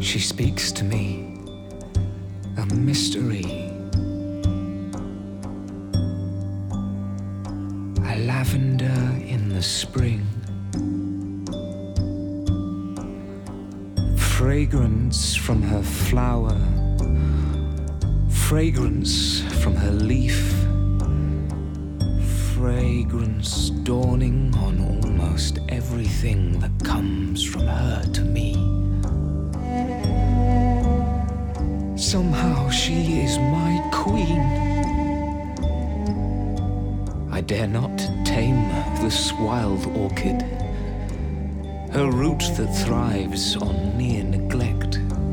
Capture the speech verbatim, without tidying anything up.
She speaks to me, a mystery, a lavender in the spring, fragrance from her flower, fragrance from her leaf, fragrance dawning on almost everything that comes from her to me. Somehow she is my queen. I dare not tame this wild orchid, her root that thrives on near neglect.